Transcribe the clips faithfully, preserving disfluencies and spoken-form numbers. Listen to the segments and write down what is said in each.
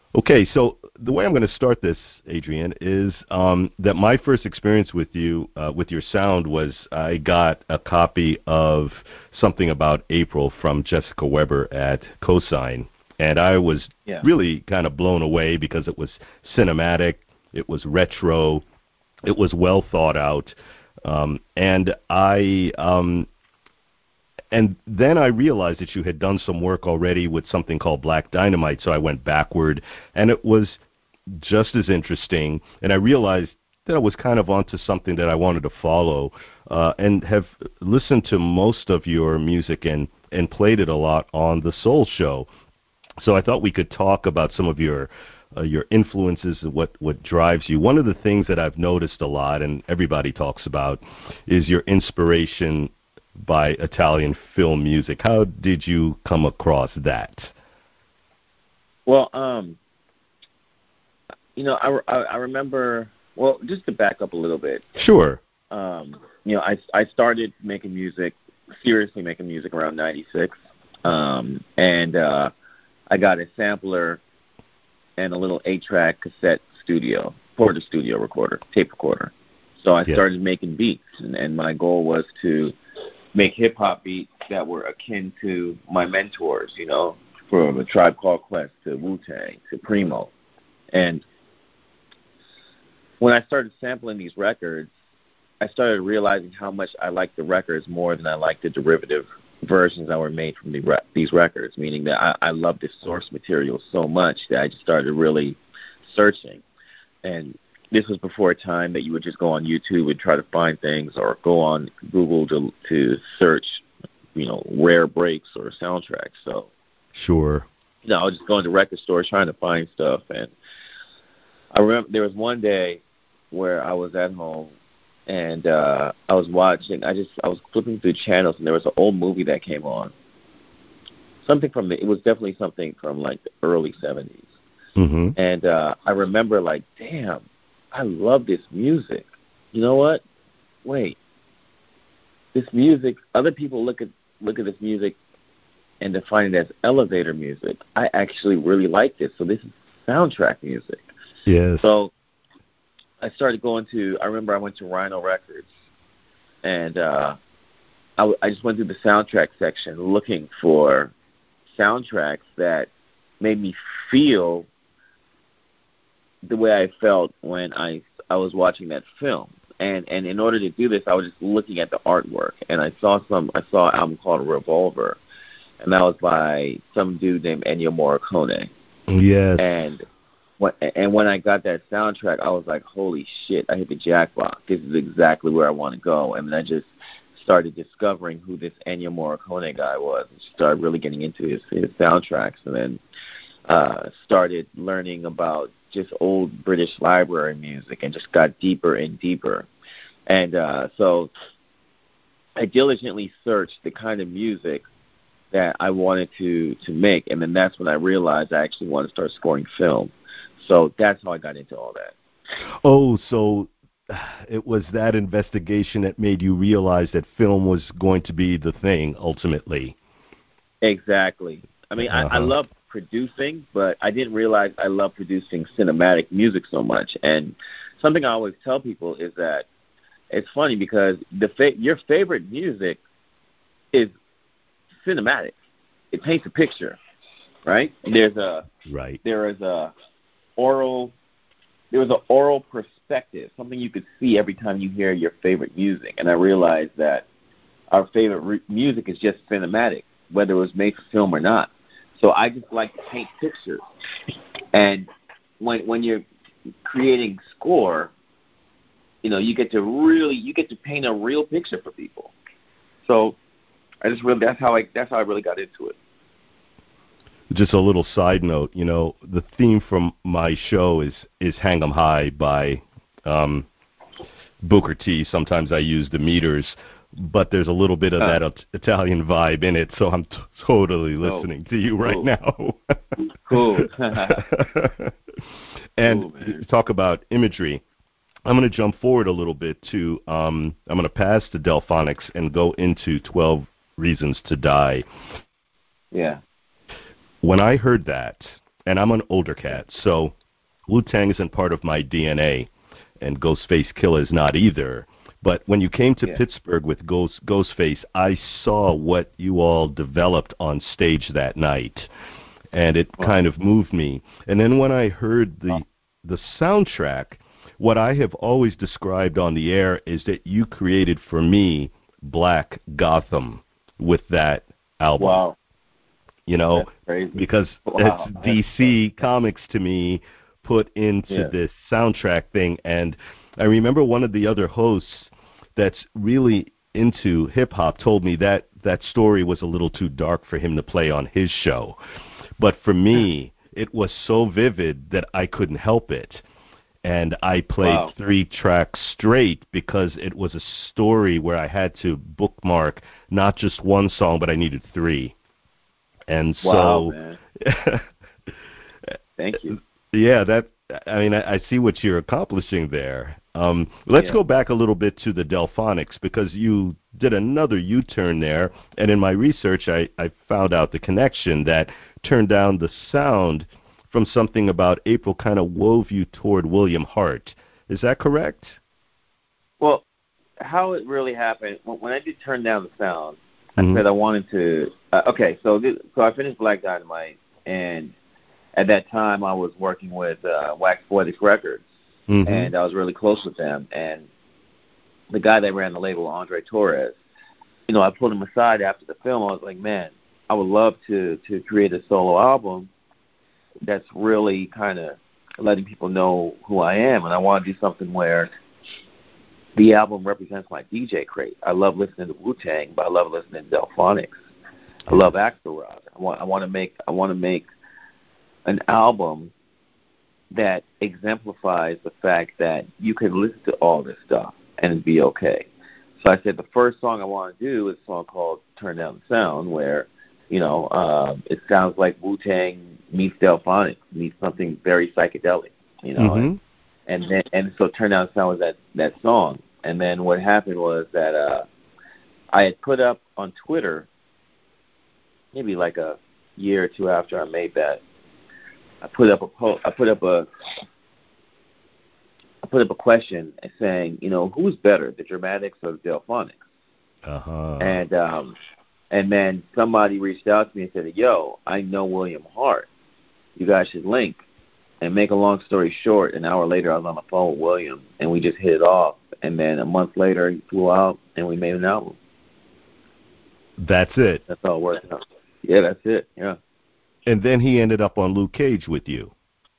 Okay, so the way I'm going to start this, Adrian, is um, that my first experience with you, uh, with your sound, was I got a copy of Something About April from Jessica Weber at Cosign, and I was Yeah. really kind of blown away because it was cinematic, it was retro, it was well thought out, um, and I um, and then I realized that you had done some work already with something called Black Dynamite, so I went backward, and it was just as interesting. And I realized that I was kind of onto something that I wanted to follow, uh, and have listened to most of your music and, and played it a lot on the Soul Show. So I thought we could talk about some of your uh, your influences and what, what drives you. One of the things that I've noticed a lot, and everybody talks about, is your inspiration by Italian film music. How did you come across that? Well, um, you know, I, I, I remember, well, just to back up a little bit. Sure. Um, you know, I, I started making music, seriously making music around ninety-six. Um, and uh, I got a sampler and a little eight-track cassette studio, Porter studio recorder, tape recorder. So I Yeah. started making beats, and, and my goal was to make hip-hop beats that were akin to my mentors, you know, from A Tribe Called Quest to Wu-Tang to Primo. And when I started sampling these records, I started realizing how much I liked the records more than I liked the derivative versions that were made from the re- these records, meaning that I, I loved the source material so much that I just started really searching. And this was before a time that you would just go on YouTube and try to find things, or go on Google to to search, you know, rare breaks or soundtracks. So, Sure. you know, I was just going to record stores trying to find stuff. And I remember there was one day where I was at home and uh, I was watching. I just I was flipping through channels, and there was an old movie that came on. Something from the. It was definitely something from like the early seventies. Mm-hmm. And uh, I remember, like, damn, I love this music. You know what? Wait, this music. Other people look at look at this music and define it as elevator music. I actually really like this. So this is soundtrack music. Yes. So I started going to. I remember I went to Rhino Records, and uh, I, w- I just went through the soundtrack section looking for soundtracks that made me feel the way I felt when I I was watching that film. And and in order to do this, I was just looking at the artwork, and I saw some I saw an album called Revolver, and that was by some dude named Ennio Morricone. Yes. And when and when I got that soundtrack, I was like, holy shit, I hit the jackpot. This is exactly where I want to go. And then I just started discovering who this Ennio Morricone guy was, and started really getting into his his soundtracks, and then uh, started learning about just old British library music, and just got deeper and deeper. And uh, so I diligently searched the kind of music that I wanted to, to make, and then that's when I realized I actually wanted to start scoring film. So that's how I got into all that. Oh, so it was that investigation that made you realize that film was going to be the thing ultimately. Exactly. I mean, uh-huh. I, I love producing, but I didn't realize I love producing cinematic music so much. And something I always tell people is that it's funny because the fa- your favorite music is cinematic. It paints a picture, right? There's a right. There is a oral. There was an oral perspective, something you could see every time you hear your favorite music. And I realized that our favorite re- music is just cinematic, whether it was made for film or not. So I just like to paint pictures. And when when you're creating score, you know, you get to really you get to paint a real picture for people. So I just really that's how I that's how I really got into it. Just a little side note, you know, the theme from my show is is Hang 'em High by um, Booker T. Sometimes I use the meters, but there's a little bit of uh, that uh, Italian vibe in it, so I'm t- totally listening oh, to you right cool. now. Cool. And cool, talk about imagery. I'm going to jump forward a little bit to, um, I'm going to pass the Delphonics and go into twelve Reasons to Die. Yeah. When I heard that, and I'm an older cat, so Wu-Tang isn't part of my D N A, and Ghostface Killah is not either. But when you came to Yeah. Pittsburgh with Ghost, Ghostface, I saw what you all developed on stage that night, and it Wow. kind of moved me. And then when I heard the Wow. the soundtrack, what I have always described on the air is that you created for me Black Gotham with that album. Wow. You know, That's crazy. because Wow. it's D C Comics to me put into Yeah. this soundtrack thing. And I remember one of the other hosts that's really into hip-hop told me that that story was a little too dark for him to play on his show. But for me, it was so vivid that I couldn't help it. And I played Wow. three tracks straight because it was a story where I had to bookmark not just one song, but I needed three. And so, Wow, man. Thank you. yeah, that I mean, I, I see what you're accomplishing there. Um, let's Yeah. go back a little bit to the Delphonics, because you did another U-turn there, and in my research, I, I found out the connection that Turn Down the Sound from something about April kind of wove you toward William Hart. Is that correct? Well, how it really happened, when, when I did Turn Down the Sound, I Mhm. said I wanted to, uh, okay, so this, so I finished Black Dynamite, and at that time I was working with uh, Wax Poetic Records, Mhm. and I was really close with them, and the guy that ran the label, Andre Torres, you know, I pulled him aside after the film. I was like, man, I would love to, to create a solo album that's really kind of letting people know who I am, and I want to do something where the album represents my D J crate. I love listening to Wu-Tang, but I love listening to Delphonics. I love Axelrod. I want I want to make I want to make an album that exemplifies the fact that you can listen to all this stuff and it'd be okay. So I said the first song I want to do is a song called Turn Down the Sound, where, you know, um, it sounds like Wu-Tang meets Delphonics, meets something very psychedelic, you know. Mhm. And, and then and so Turn Down the Sound was that, that song. And then what happened was that uh, I had put up on Twitter, maybe like a year or two after I made that, I put up a po- I put up a I put up a question saying, you know, who's better, the Dramatics or the Delphonics? Uh-huh. And um, and then somebody reached out to me and said, yo, I know William Hart. You guys should link. And make a long story short, an hour later I was on the phone with William, and we just hit it off. And then a month later he flew out, and we made an album. That's it. That's how it worked out. Yeah, that's it. Yeah. And then he ended up on Luke Cage with you.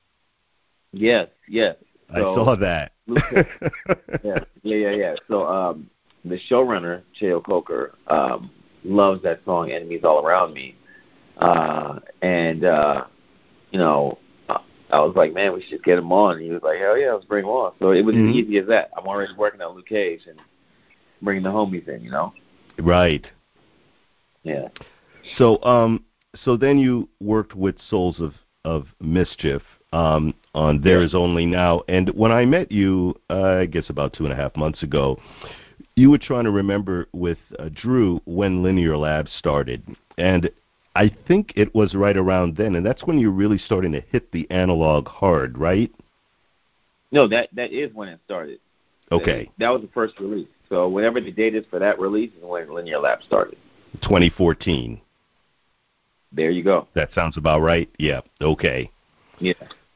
Yes, yes. I So, saw that. Luke Cage, yeah, yeah, yeah, yeah. So um, the showrunner, Cheo Coker, um, loves that song, Enemies All Around Me. Uh, and, uh, you know, I was like, man, we should get him on. And he was like, hell yeah, let's bring him on. So it was Mhm. as easy as that. I'm already working on Luke Cage and bringing the homies in, you know? Right. Yeah. So, um, so then you worked with Souls of, of Mischief um, on There Yeah. Is Only Now. And when I met you, uh, I guess about two and a half months ago, you were trying to remember with uh, Drew when Linear Lab started. And I think it was right around then, and that's when you're really starting to hit the analog hard, right? No, that that is when it started. Okay. That, that was the first release. So whatever the date is for that release is when Linear Lab started. twenty fourteen. There you go. That sounds about right? Yeah. Okay. Yeah.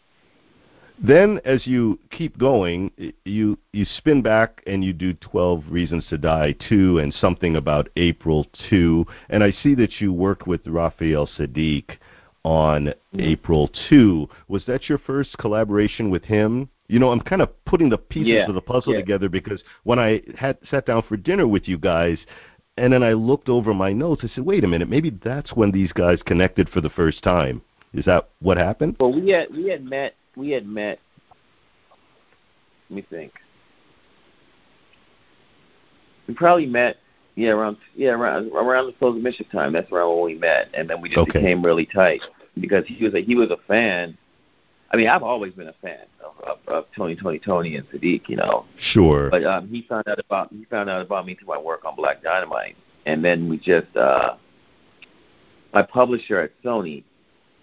Then, as you keep going, you you spin back and you do twelve Reasons to Die two and something about April two. And I see that you worked with Raphael Sadiq on Mm-hmm. April two. Was that your first collaboration with him? You know, I'm kind of putting the pieces Yeah, of the puzzle yeah. together, because when I had sat down for dinner with you guys, and then I looked over my notes, I said, wait a minute, maybe that's when these guys connected for the first time. Is that what happened? Well, we had we had met we had met. Let me think. We probably met, yeah, around yeah around around the Souls of Mischief time. That's around when we met, and then we just Okay. became really tight because he was a he was a fan. I mean, I've always been a fan of, of, of Tony, Tony, Tony, and Sadiq, you know. Sure. But um, he found out about he found out about me through my work on Black Dynamite, and then we just uh, my publisher at Sony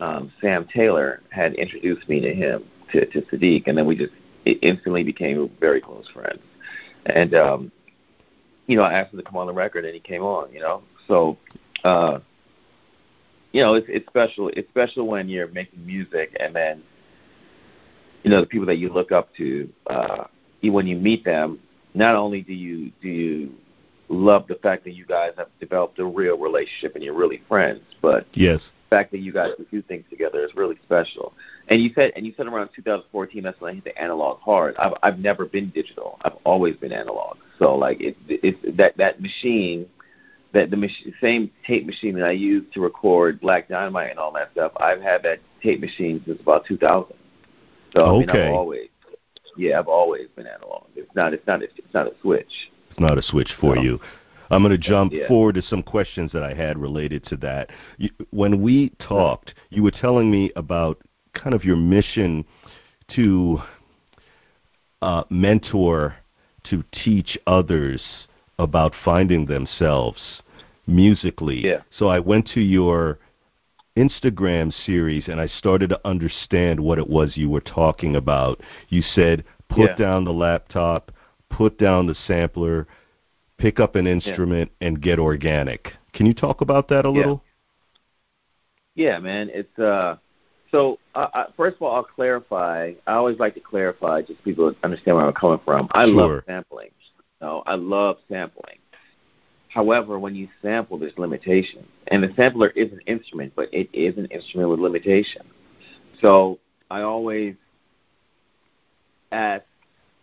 um, Sam Taylor had introduced me to him, to, to Sadiq, and then we just instantly became very close friends. And, um, you know, I asked him to come on the record, and he came on, you know. So, uh, you know, it's, it's special. It's special when you're making music, and then, you know, the people that you look up to, uh, you, when you meet them, not only do you do you love the fact that you guys have developed a real relationship and you're really friends, but yes, the fact that you guys do things together is really special. And you said, and you said around two thousand fourteen, that's when I hit the analog hard. I've I've never been digital. I've always been analog. So like it, it's that that machine, that the mach- same tape machine that I used to record Black Dynamite and all that stuff. I've had that tape machine since about two thousand. So I mean, okay. I've always, yeah, I've always been analog. It's not, it's not, it's not a switch. It's not a switch for no. you. I'm going to jump yeah. forward to some questions that I had related to that. You, when we talked, you were telling me about kind of your mission to uh, mentor, to teach others about finding themselves musically. Yeah. So I went to your Instagram series and I started to understand what it was you were talking about. You said, put yeah. down the laptop, put down the sampler, pick up an instrument, yeah. and get organic. Can you talk about that a yeah. little? Yeah, man. It's uh. So uh, I, first of all, I'll clarify. I always like to clarify, just so people understand where I'm coming from. I sure. love sampling. No, I love sampling. However, when you sample, there's limitations. And the sampler is an instrument, but it is an instrument with limitations. So I always ask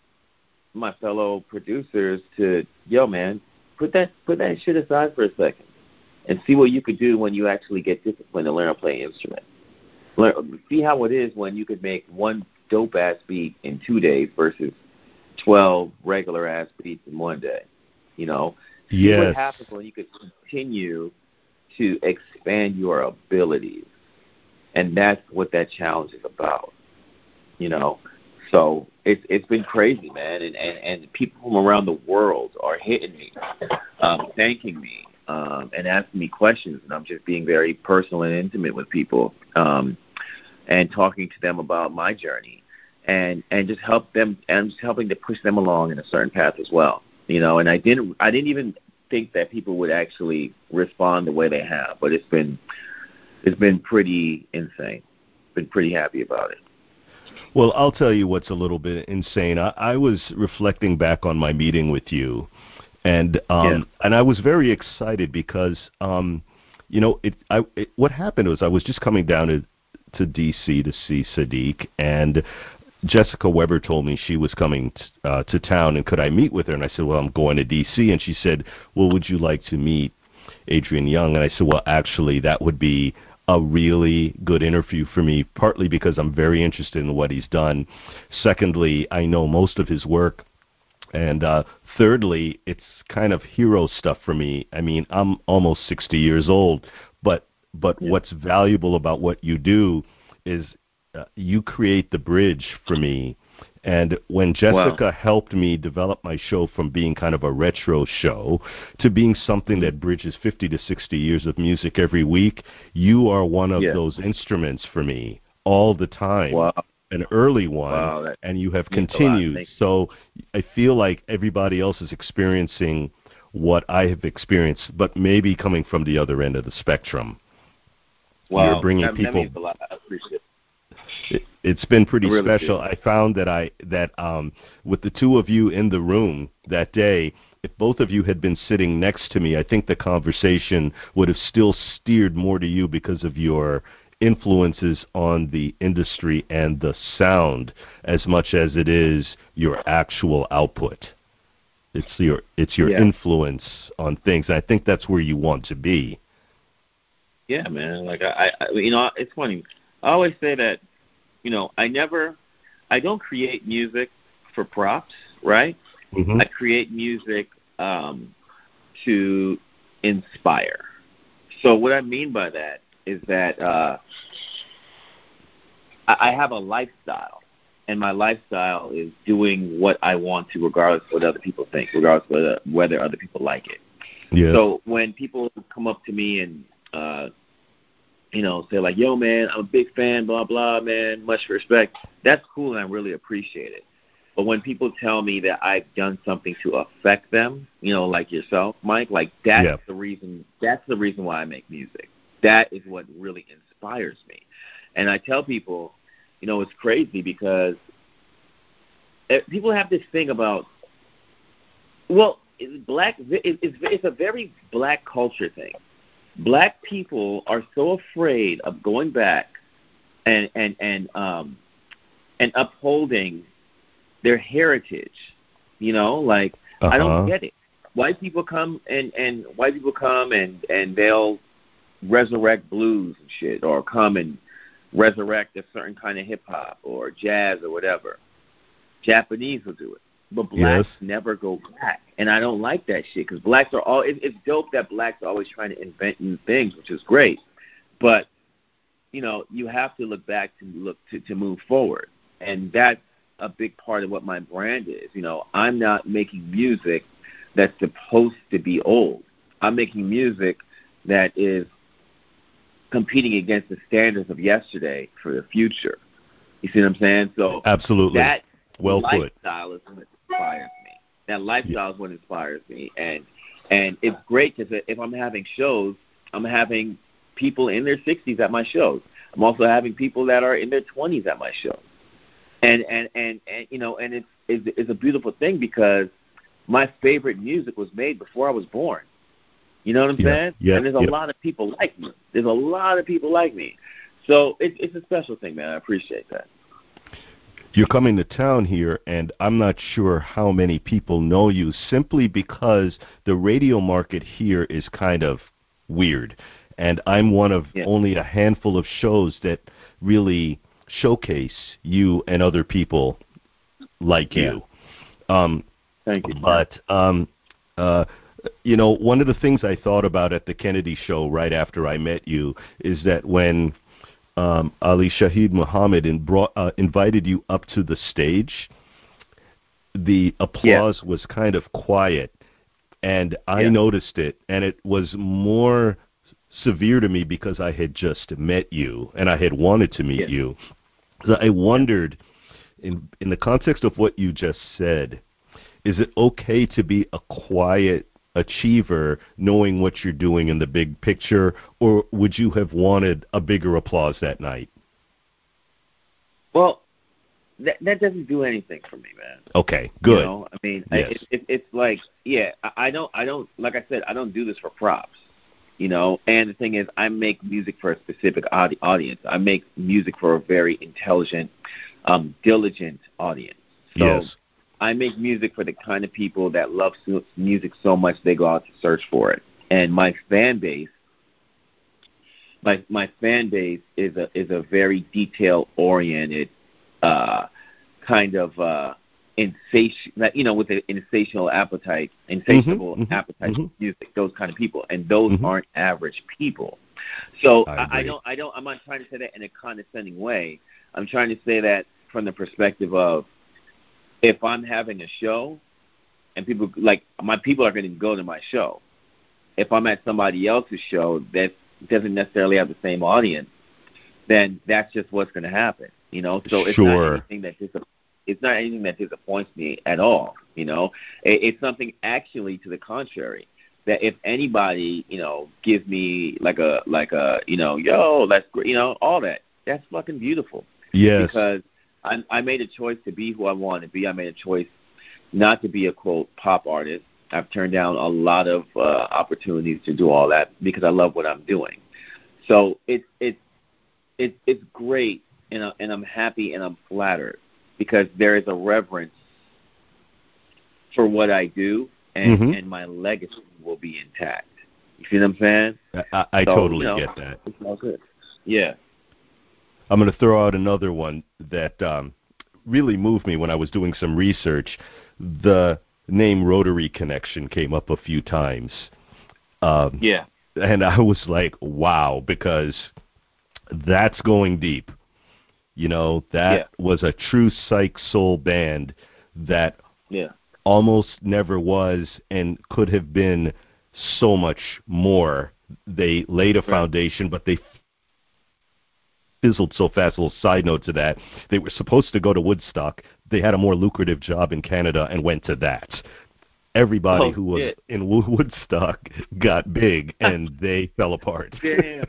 my fellow producers to, yo, man, put that put that shit aside for a second and see what you could do when you actually get disciplined to learn how to play an instrument. Learn, see how it is when you could make one dope-ass beat in two days versus twelve regular-ass beats in one day, you know? Yes. See what happens when you could continue to expand your abilities. And that's what that challenge is about, you know? So it's it's been crazy, man. And, and, and people from around the world are hitting me, um, thanking me, um, and asking me questions. And I'm just being very personal and intimate with people, um, and talking to them about my journey. And, and just help them, and just helping to push them along in a certain path as well. You know, and I didn't, I didn't even think that people would actually respond the way they have, but it's been, it's been pretty insane. Been pretty happy about it. Well, I'll tell you what's a little bit insane. I, I was reflecting back on my meeting with you, and um, yeah. and I was very excited because, um, you know, it, I, it, what happened was I was just coming down to to D C to see Sadiq, and Jessica Weber told me she was coming t- uh, to town, and could I meet with her? And I said, well, I'm going to D C And she said, well, would you like to meet Adrian Younge? And I said, well, actually, that would be a really good interview for me, partly because I'm very interested in what he's done. Secondly, I know most of his work. And uh, thirdly, it's kind of hero stuff for me. I mean, I'm almost sixty years old, but but yeah. what's valuable about what you do is Uh, you create the bridge for me. And when Jessica wow. helped me develop my show from being kind of a retro show to being something that bridges fifty to sixty years of music every week, you are one of yeah. those instruments for me all the time. Wow. An early one, wow, and you have continued. So I feel like everybody else is experiencing what I have experienced, but maybe coming from the other end of the spectrum. Wow. You're bringing that, people. That means a lot. I appreciate it. It, it's been pretty really special. do. I found that I that um, with the two of you in the room that day, if both of you had been sitting next to me, I think the conversation would have still steered more to you because of your influences on the industry and the sound as much as it is your actual output. It's your it's your yeah. influence on things. And I think that's where you want to be. Yeah, man. Like I, I you know, it's funny. I always say that, you know, I never, I don't create music for props, right? Mm-hmm. I create music um, to inspire. So what I mean by that is that uh, I, I have a lifestyle, and my lifestyle is doing what I want to, regardless of what other people think, regardless of whether, whether other people like it. Yeah. So when people come up to me and uh, you know, say like, yo, man, I'm a big fan, blah, blah, man, much respect. That's cool, and I really appreciate it. But when people tell me that I've done something to affect them, you know, like yourself, Mike, like that's Yeah. the reason, that's the reason why I make music. That is what really inspires me. And I tell people, you know, it's crazy because people have this thing about, well, it's black, it's, it's a very black culture thing. Black people are so afraid of going back and and and um and upholding their heritage. You know, like uh-huh. I don't get it. White people come and and white people come and and they'll resurrect blues and shit, or come and resurrect a certain kind of hip hop or jazz or whatever. Japanese will do it. But blacks yes. never go back, and I don't like that shit because blacks are all. It, it's dope that blacks are always trying to invent new things, which is great. But you know, you have to look back to look to, to move forward, and that's a big part of what my brand is. You know, I'm not making music that's supposed to be old. I'm making music that is competing against the standards of yesterday for the future. You see what I'm saying? So absolutely, that well put. Lifestyle is what inspires me. That lifestyle is what inspires me, and and it's great because if I'm having shows, I'm having people in their sixties at my shows. I'm also having people that are in their twenties at my shows, and and and, and you know, and it's, it's it's a beautiful thing because my favorite music was made before I was born. You know what I'm yeah. saying? Yeah. And there's a yeah. lot of people like me. There's a lot of people like me. So it, it's a special thing, man. I appreciate that. You're coming to town here, and I'm not sure how many people know you simply because the radio market here is kind of weird. And I'm one of yeah. only a handful of shows that really showcase you and other people like yeah. you. Um, Thank you. But, um, uh, you know, one of the things I thought about at the Kennedy show right after I met you is that when um, Ali Shaheed Muhammad in brought, uh, invited you up to the stage, the applause yeah. was kind of quiet, and I yeah. noticed it, and it was more severe to me because I had just met you, and I had wanted to meet yeah. you. So I wondered, in in the context of what you just said, is it okay to be a quiet achiever knowing what you're doing in the big picture, or would you have wanted a bigger applause that night? Well, that that doesn't do anything for me, man. Okay, good. You know, I mean, yes. it, it, it's like, yeah, I, I don't, I don't, like I said, I don't do this for props. You know, and the thing is, I make music for a specific audi- audience. I make music for a very intelligent, um, diligent audience. So yes. I make music for the kind of people that love su- music so much they go out to search for it. And my fan base, my my fan base is a is a very detail oriented, uh, kind of uh, insatiable, you know, with an insatiable appetite, insatiable mm-hmm, appetite mm-hmm. for music. Those kind of people, and those mm-hmm. aren't average people. So I, I, I don't I don't I'm not trying to say that in a condescending way. I'm trying to say that from the perspective of, if I'm having a show and people, like, my people are going to go to my show. If I'm at somebody else's show that doesn't necessarily have the same audience, then that's just what's going to happen, you know? So it's sure. not anything that dis- it's not anything that disappoints me at all, you know? It, it's something actually to the contrary, that if anybody, you know, gives me like a, like a, you know, yo, that's great, you know, all that, that's fucking beautiful. Yes. Because I, I made a choice to be who I want to be. I made a choice not to be a, quote, pop artist. I've turned down a lot of uh, opportunities to do all that because I love what I'm doing. So it's it's it's it's great, and, I, and I'm happy and I'm flattered because there is a reverence for what I do, and, mm-hmm. and my legacy will be intact. You see what I'm saying? I, I so, totally you know, get that. It's all good. Yeah. I'm going to throw out another one that um, really moved me when I was doing some research. The name Rotary Connection came up a few times. Um, yeah. And I was like, wow, because that's going deep. You know, that yeah. was a true psych soul band that yeah. almost never was and could have been so much more. They laid a right. foundation, but they fizzled so fast. A little side note to that. They were supposed to go to Woodstock. They had a more lucrative job in Canada and went to that. Everybody Oh, who was shit. in Wo- Woodstock got big, and they fell apart. Damn.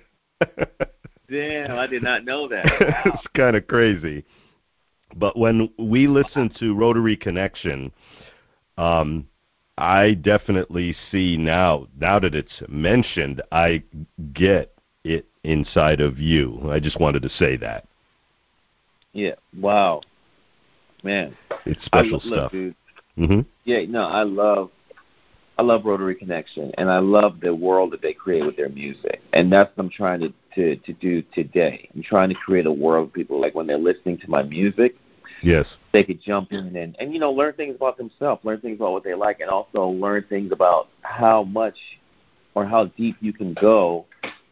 Damn, I did not know that. Wow. It's kind of crazy. But when we listen to Rotary Connection, um, I definitely see now, now that it's mentioned, I get it inside of you. I just wanted to say that. Yeah. Wow. Man. It's special I, stuff. Look, dude. Mm-hmm. Yeah, no, I love I love Rotary Connection, and I love the world that they create with their music. And that's what I'm trying to, to, to do today. I'm trying to create a world of people, like when they're listening to my music, Yes. they could jump in and, and, you know, learn things about themselves, learn things about what they like, and also learn things about how much or how deep you can go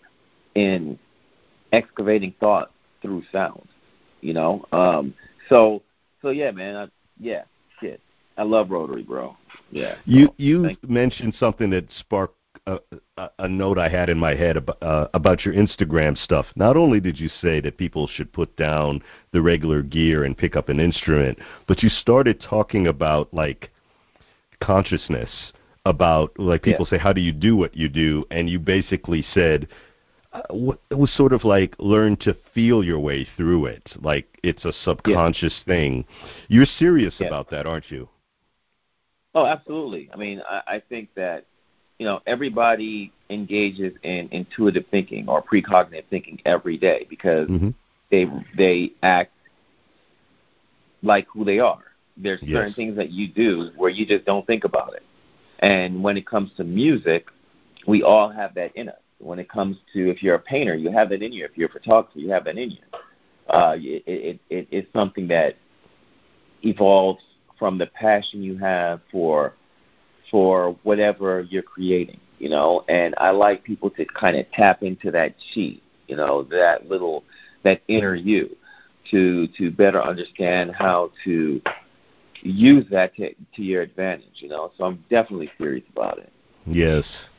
in excavating thought through sound, you know? Um, so, so yeah, man, I, yeah, shit. I love Rotary, bro. Yeah. You so, you mentioned something that sparked a, a, a note I had in my head about, uh, about your Instagram stuff. Not only did you say that people should put down the regular gear and pick up an instrument, but you started talking about, like, consciousness, about, like, people yeah. say, how do you do what you do? And you basically said, uh, what, it was sort of like learn to feel your way through it, like it's a subconscious yeah. thing. You're serious yeah. about that, aren't you? Oh, absolutely. I mean, I, I think that, you know, everybody engages in intuitive thinking or precognitive thinking every day because mm-hmm. they they act like who they are. There's yes. certain things that you do where you just don't think about it. And when it comes to music, we all have that in us. When it comes to, if you're a painter, you have that in you. If you're a photographer, you have that in you. Uh, it, it, it, it's something that evolves from the passion you have for for whatever you're creating, you know. And I like people to kind of tap into that chi, you know, that little, that inner you, to to better understand how to use that to, to your advantage, you know. So I'm definitely serious about it. Yes,